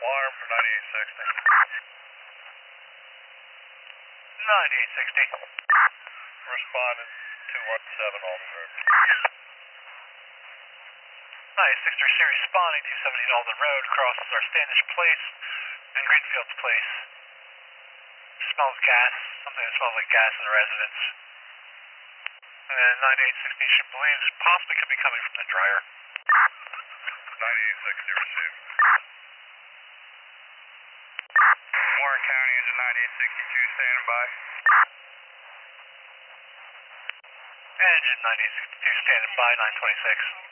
Alarm for 9860. 9860. Responded 217 Alden Road. 9860 Siri responding 217 Alden Road, crosses our Standish Place and Greenfields Place. Smells gas, something that smells like gas in the residence. And 9860 she believes possibly could be coming from the dryer. 9860 received. Warren County engine 9862 standing by. Engine 9862 standing by, 926.